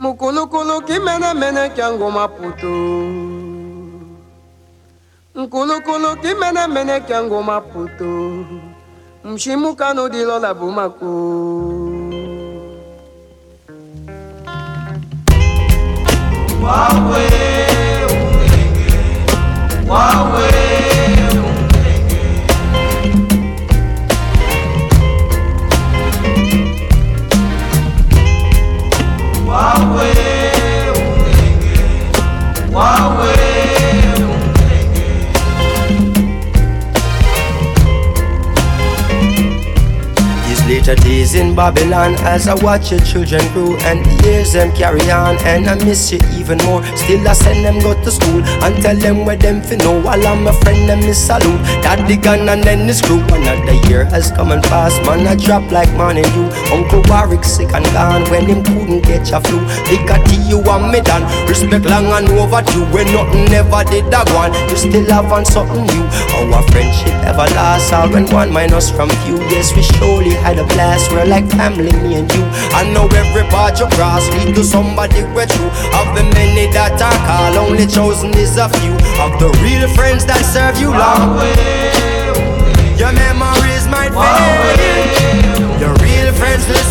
Mukulukulu kimene mene kyango maputo. Mukulukulu kimene mene kyango maputo. Mshimukano dilo la bumako. Wawe umenge, wawe umenge. Wawe umenge, wawe umenge. These later days in Babylon, as I watch your children grow and the years them carry on, and I miss you even more. Still I send them go to school and tell them where them fi know. While I'm a friend them is salute. Daddy gun and then this crew. Another year has come and passed, man I drop like man and you. Uncle Warwick sick and gone when him couldn't catch a flu. They got to you and me done. Respect long and overdue. When nothing never did that one, you still have on something new. Our friendship ever lasts, all when one minus from few. Yes, we surely had a blast. We're like family, me and you. I know every part you cross lead to somebody we're true. Of the many that I call, only chosen is a few. Of the real friends that serve you long. Your memories might fade. Your real friends will